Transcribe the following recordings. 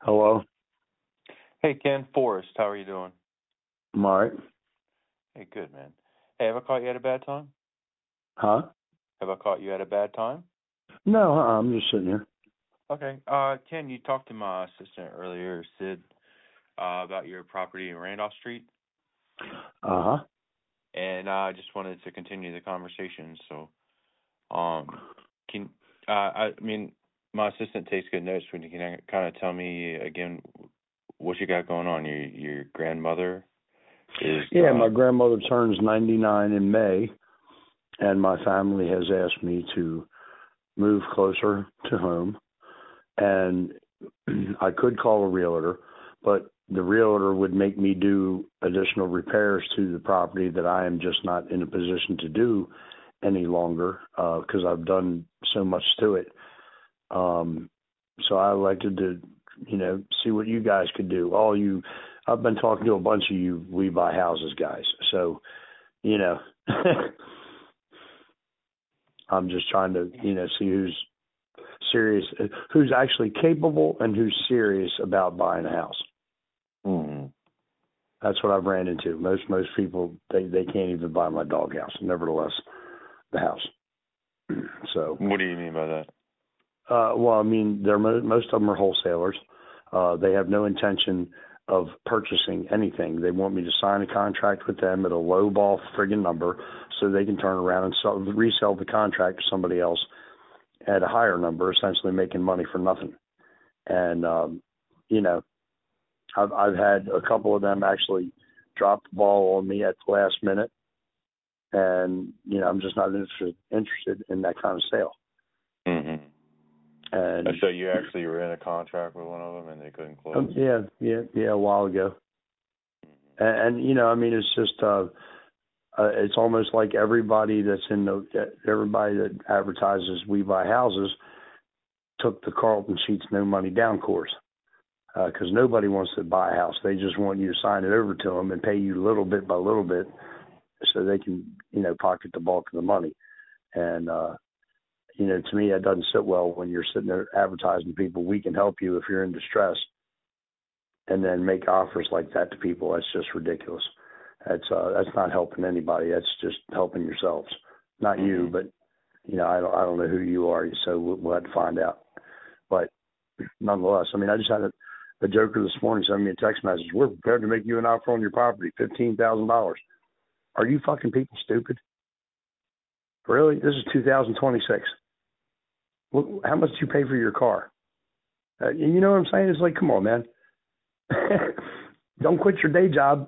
Hello? Hey, Ken, Forrest, how are you doing? I'm all right. Hey, good, man. Hey, have I caught you at a bad time? Huh? Have I caught you at a bad time? No, I'm just sitting here. Okay. Ken, you talked to my assistant earlier, Sid, about your property in Randolph Street, Uh-huh. and I just wanted to continue the conversation. So, can I mean, my assistant takes good notes. When you can kind of tell me again what you got going on. Your grandmother is. Yeah, my grandmother turns 99 in May, and my family has asked me to move closer to home. And I could call a realtor, but the realtor would make me do additional repairs to the property that I am just not in a position to do any longer because I've done so much to it. So I elected to, see what you guys could do. I've been talking to a bunch of you We Buy Houses guys. So, I'm just trying to, see who's serious, who's actually capable and who's serious about buying a house. Mm-hmm. That's what I've ran into. Most people, they can't even buy my dog house. Nevertheless, the house. So. What do you mean by that? Well, I mean, most of them are wholesalers. They have no intention of purchasing anything. They want me to sign a contract with them at a low ball friggin' number so they can turn around and resell the contract to somebody else at a higher number, essentially making money for nothing. And, I've had a couple of them actually drop the ball on me at the last minute. And, I'm just not interested in that kind of sale. Mm-hmm. And so you actually were in a contract with one of them and they couldn't close? Yeah, a while ago. And it's just, it's almost like everybody everybody that advertises We Buy Houses took the Carlton Sheets No Money Down course. Because nobody wants to buy a house. They just want you to sign it over to them and pay you little bit by little bit so they can, pocket the bulk of the money. And, to me, that doesn't sit well when you're sitting there advertising to people, we can help you if you're in distress, and then make offers like that to people. That's just ridiculous. That's not helping anybody. That's just helping yourselves. Not you, but, I don't know who you are, so we'll have to find out. But nonetheless, I mean, I just had a joker this morning send me a text message. We're prepared to make you an offer on your property, $15,000. Are you fucking people stupid? Really? This is 2026. How much do you pay for your car? You know what I'm saying? It's like, come on, man. Don't quit your day job.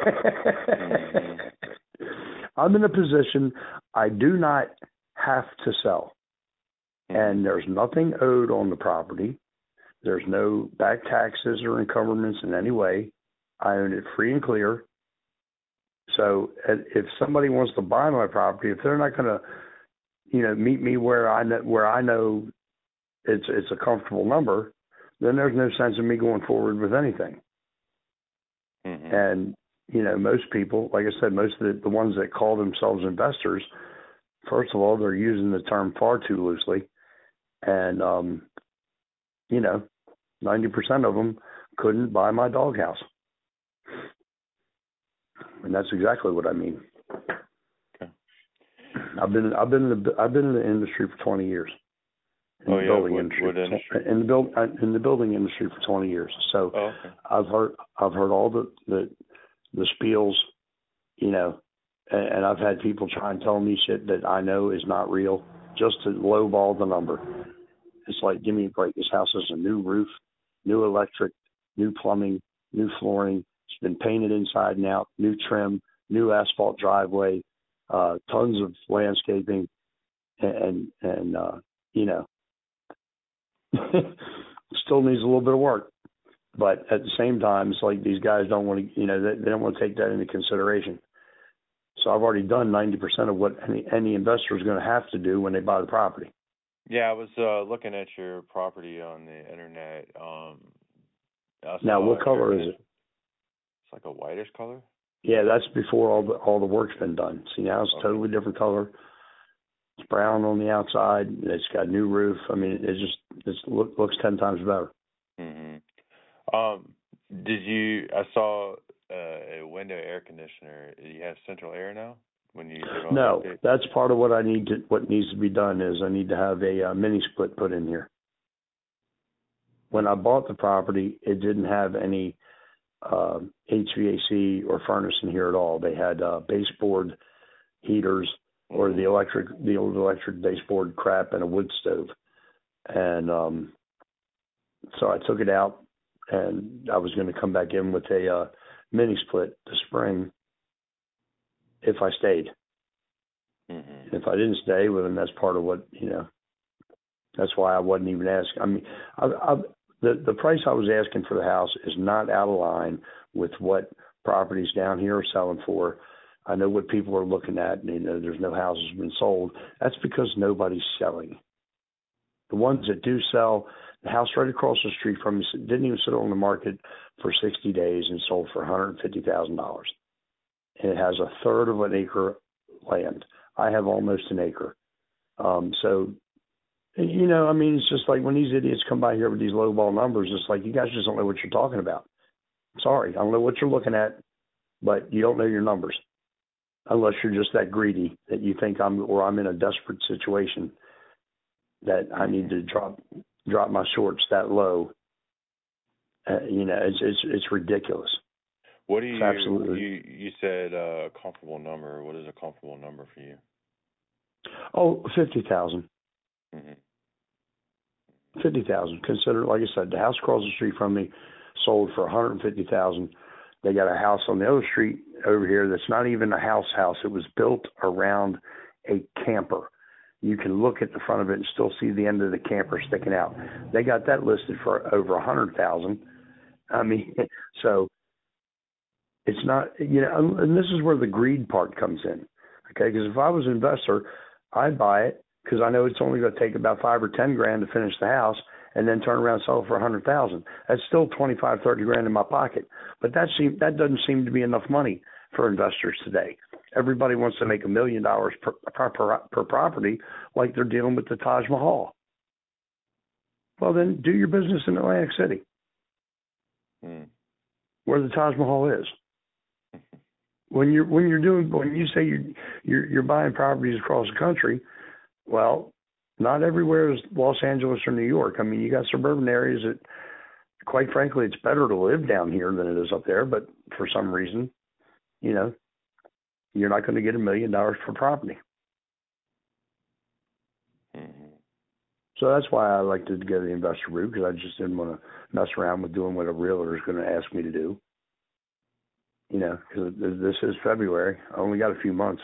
I'm in a position I do not have to sell. And there's nothing owed on the property. There's no back taxes or encumbrance in any way. I own it free and clear. So if somebody wants to buy my property, if they're not going to, meet me where I know it's a comfortable number, then there's no sense in me going forward with anything. Mm-hmm. And, most people, like I said, most of the ones that call themselves investors, first of all, they're using the term far too loosely. And, 90% of them couldn't buy my doghouse. And that's exactly what I mean. Okay. I've been in the industry for 20 years. What industry? In the building industry for 20 years. So okay. I've heard all the spiels, and I've had people try and tell me shit that I know is not real just to lowball the number. It's like, give me a break. This house has a new roof, new electric, new plumbing, new flooring. It's been painted inside and out, new trim, new asphalt driveway, tons of landscaping, and still needs a little bit of work. But at the same time, it's like these guys don't want to, they don't want to take that into consideration. So I've already done 90% of what any investor is going to have to do when they buy the property. Yeah, I was looking at your property on the internet. Now, what color is it? It's like a whitish color. Yeah, that's before all the work's been done. See, now it's a totally different color. It's brown on the outside. It's got a new roof. I mean, it looks 10 times better. Mm-hmm. I saw a window air conditioner. You have central air now when you live on No, vacate? that's part of what what needs to be done is I need to have a mini split put in here. When I bought the property, it didn't have any HVAC or furnace in here at all. They had baseboard heaters or the old electric baseboard crap and a wood stove. And so I took it out, and I was going to come back in with a mini split this spring if I stayed. Mm-hmm. If I didn't stay, well, then that's part of what, that's why I wasn't even asking. I mean, the price I was asking for the house is not out of line with what properties down here are selling for. I know what people are looking at, and there's no houses been sold. That's because nobody's selling. The ones that do sell, the house right across the street from me didn't even sit on the market for 60 days and sold for $150,000. And it has a third of an acre land. I have almost an acre. So, it's just like when these idiots come by here with these lowball numbers, it's like you guys just don't know what you're talking about. Sorry, I don't know what you're looking at, but you don't know your numbers. Unless you're just that greedy that you think I'm in a desperate situation that I need to drop my shorts that low. It's ridiculous. What do you? Absolutely. You said a comfortable number. What is a comfortable number for you? Oh, 50,000. Mm-hmm. 50,000. Consider, like I said, the house across the street from me sold for 150,000. They got a house on the other street over here that's not even a house. It was built around a camper. You can look at the front of it and still see the end of the camper sticking out. They got that listed for over 100,000. I mean, so it's not, and this is where the greed part comes in. Okay, because if I was an investor, I'd buy it because I know it's only going to take about $5 or $10 grand to finish the house, and then turn around and sell it for 100,000. That's still 25, 30 grand in my pocket. But that doesn't seem to be enough money for investors today. Everybody wants to make $1 million per property, like they're dealing with the Taj Mahal. Well, then do your business in Atlantic City, where the Taj Mahal is. When you say you're buying properties across the country, well, not everywhere is Los Angeles or New York. I mean, you got suburban areas that, quite frankly, it's better to live down here than it is up there. But for some reason, you're not going to get $1 million per property. Mm-hmm. So that's why I like to go the investor route, because I just didn't want to mess around with doing what a realtor is going to ask me to do. Because this is February. I only got a few months.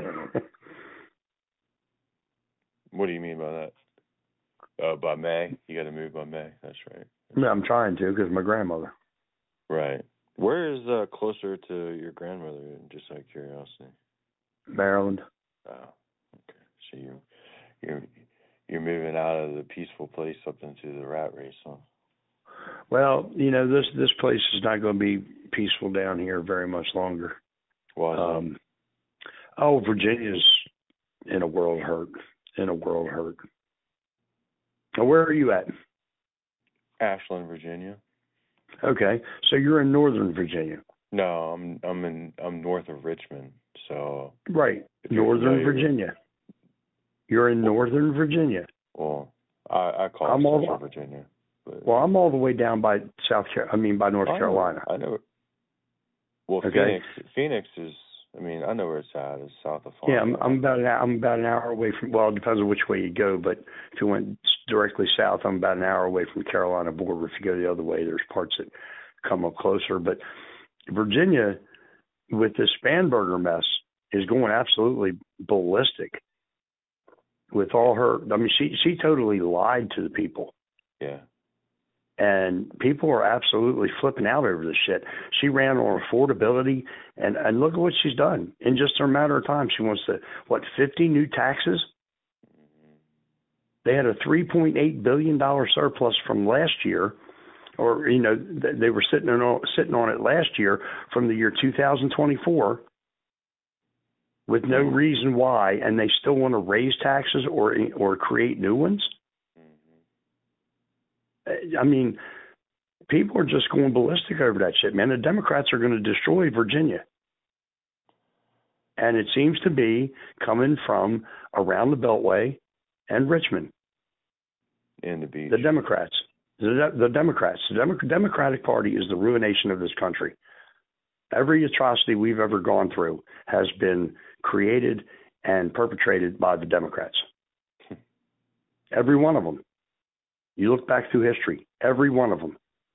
What do you mean by that? By May? You got to move by May. That's right. Yeah, I'm trying to, because my grandmother. Right. Where is closer to your grandmother, just out of curiosity? Maryland. Oh, okay. So you're moving out of the peaceful place up into the rat race, huh? Well, this place is not going to be peaceful down here very much longer. Why? Virginia's in a world hurt. Now, where are you at? Ashland, Virginia. Okay, so you're in Northern Virginia. No, I'm north of Richmond. So right, Northern Virginia. You're in Northern Virginia. Well, I call it Central Virginia. But, well, I'm all the way down by by North Carolina. I know. Well, okay. Phoenix is. I know where it's at. It's south of Farmville. Yeah, I'm about an hour away from. Well, it depends on which way you go, but if you went directly south, I'm about an hour away from the Carolina border. If you go the other way, there's parts that come up closer. But Virginia, with this Spanberger mess, is going absolutely ballistic. With all her, she totally lied to the people. Yeah. And people are absolutely flipping out over this shit. She ran on affordability, and look at what she's done. In just a matter of time, she wants 50 new taxes? They had a $3.8 billion surplus from last year, or, they were sitting on it last year from the year 2024 with no reason why, and they still want to raise taxes or create new ones? people are just going ballistic over that shit, man. The Democrats are going to destroy Virginia. And it seems to be coming from around the Beltway and Richmond. And the beach. The Democrats. The Democrats. The Democratic Party is the ruination of this country. Every atrocity we've ever gone through has been created and perpetrated by the Democrats. Every one of them. You look back through history, every one of them.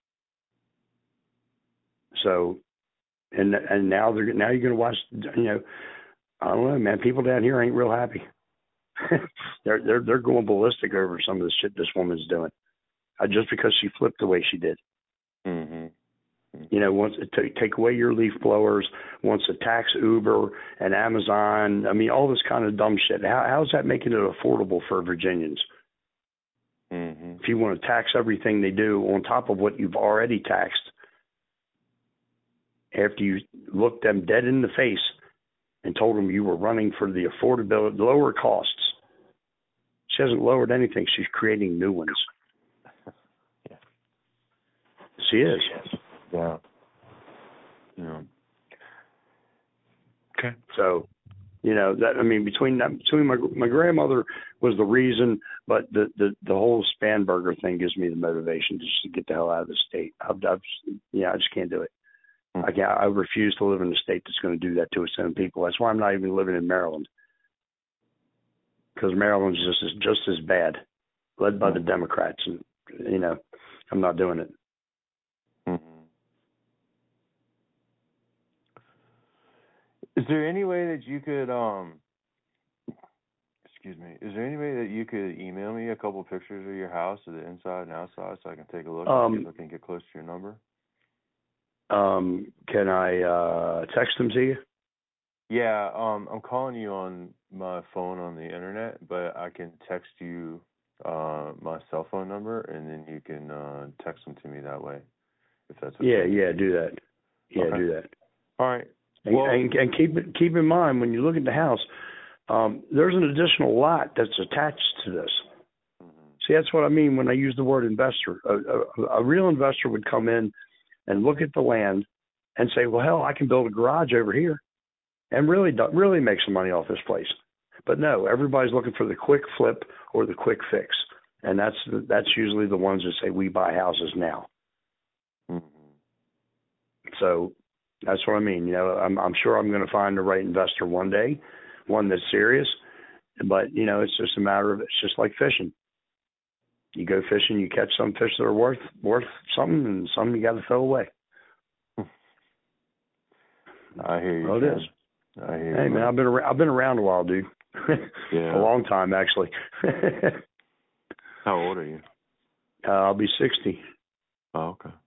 So, and now you're going to watch. I don't know, man. People down here ain't real happy. they're going ballistic over some of the shit this woman's doing, just because she flipped the way she did. Mm-hmm. Wants to take away your leaf blowers, wants to tax Uber and Amazon. I mean, all this kind of dumb shit. How's that making it affordable for Virginians? Mm-hmm. If you want to tax everything they do on top of what you've already taxed, after you looked them dead in the face and told them you were running for the affordability, lower costs. She hasn't lowered anything. She's creating new ones. Yeah. She is. Yeah. Yeah. Okay. So, between my grandmother was the reason, but the whole Spanberger thing gives me the motivation just to get the hell out of the state. I just can't do it. I refuse to live in a state that's going to do that to its own people. That's why I'm not even living in Maryland, because Maryland's just as bad, led by the Democrats, and I'm not doing it. Mm-hmm. Is there any way that you could Is there any way that you could email me a couple pictures of your house, of the inside and outside, so I can take a look and see if I can get close to your number? Can I text them to you? Yeah, I'm calling you on my phone on the internet, but I can text you my cell phone number, and then you can text them to me that way, if that's okay. Yeah, do that. Yeah, okay. Do that. All right. And keep in mind, when you look at the house, there's an additional lot that's attached to this. Mm-hmm. See, that's what I mean when I use the word investor. A real investor would come in and look at the land and say, well, hell, I can build a garage over here and really make some money off this place. But no, everybody's looking for the quick flip or the quick fix. And that's usually the ones that say, we buy houses now. Mm-hmm. So that's what I mean. I'm sure I'm going to find the right investor one day, one that's serious. But, it's just a matter of, it's just like fishing. You go fishing, you catch some fish that are worth something, and some you got to throw away. I hear you. Well, it is. I hear you. Hey, man, I've been around a while, dude. Yeah. A long time, actually. How old are you? I'll be 60. Oh, okay.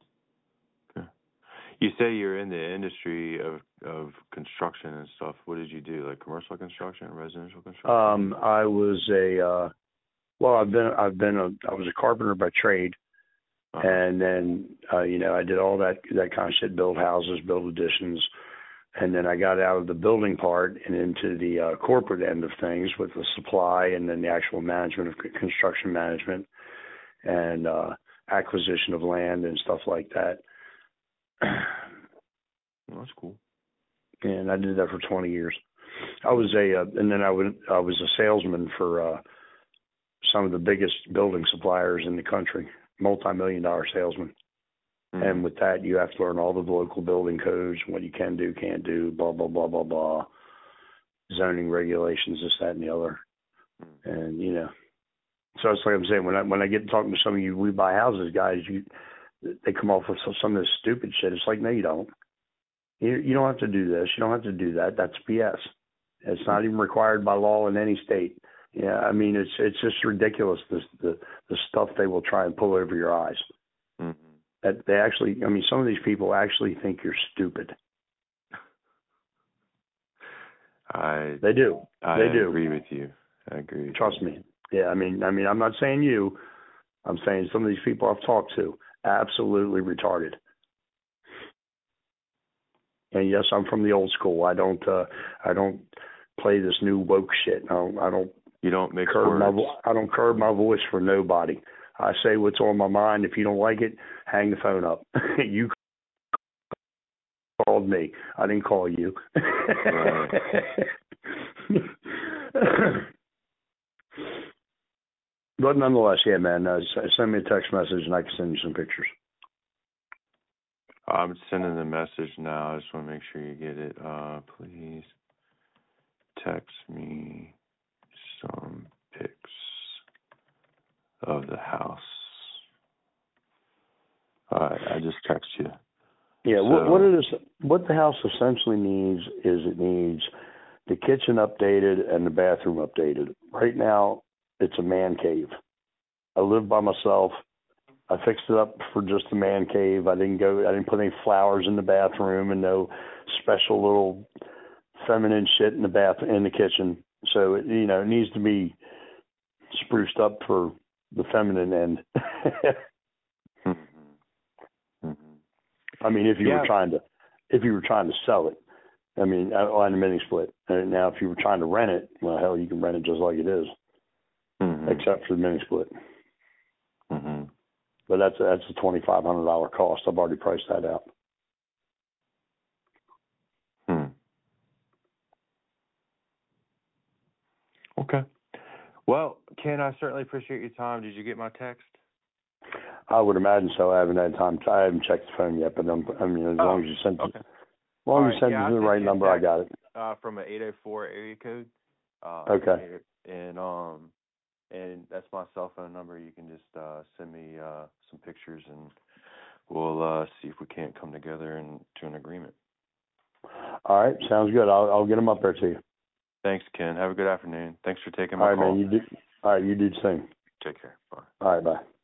You say you're in the industry of construction and stuff. What did you do? Like commercial construction, residential construction? I was I was a carpenter by trade, and then I did all that kind of shit, build houses, build additions, and then I got out of the building part and into the corporate end of things with the supply and then the actual management of construction management and acquisition of land and stuff like that. Well, that's cool. And I did that for 20 years. I was I was a salesman for some of the biggest building suppliers in the country, multi-million-dollar salesman. Mm-hmm. And with that, you have to learn all the local building codes, what you can do, can't do, blah, blah, blah, blah, blah, zoning regulations, this, that, and the other. Mm-hmm. And, so it's like I'm saying, when I get talking to some of you We Buy Houses guys, they come off with some of this stupid shit. It's like, no, you don't. You don't have to do this. You don't have to do that. That's BS. It's not even required by law in any state. Yeah, I mean, it's just ridiculous, the stuff they will try and pull over your eyes. Mm-hmm. That they actually, some of these people actually think you're stupid. They do. I agree with you. I agree. Trust me. Yeah, I mean, I'm not saying you. I'm saying some of these people I've talked to, absolutely retarded. And yes, I'm from the old school. I don't play this new woke shit. I don't. You don't mix curb words. I don't curb my voice for nobody. I say what's on my mind. If you don't like it, hang the phone up. You called me. I didn't call you. Right. But nonetheless, yeah, man, send me a text message and I can send you some pictures. I'm sending the message now. I just want to make sure you get it. Please text me some pics of the house. All right, I just text you. Yeah, So, what the house essentially needs is it needs the kitchen updated and the bathroom updated. Right now, it's a man cave. I live by myself. I fixed it up for just the man cave. I didn't put any flowers in the bathroom and no special little feminine shit in the kitchen. So it needs to be spruced up for the feminine end. I mean, if you were trying to sell it, I mean, on a mini split. Now, if you were trying to rent it, well, hell, you can rent it just like it is, except for the mini split. But that's a $2,500 cost. I've already priced that out. Okay. Well, Ken, I certainly appreciate your time. Did you get my text? I would imagine so. I haven't had time. I haven't checked the phone yet, but I mean, as long as you sent it, to the right number, I got it. From an 804 area code. Okay. And that's my cell phone number. You can just send me some pictures, and we'll see if we can't come together and to an agreement. All right, sounds good. I'll get them up there to you. Thanks, Ken. Have a good afternoon. Thanks for taking my call. All right, man. All right, you do the same. Take care. Bye. All right, bye.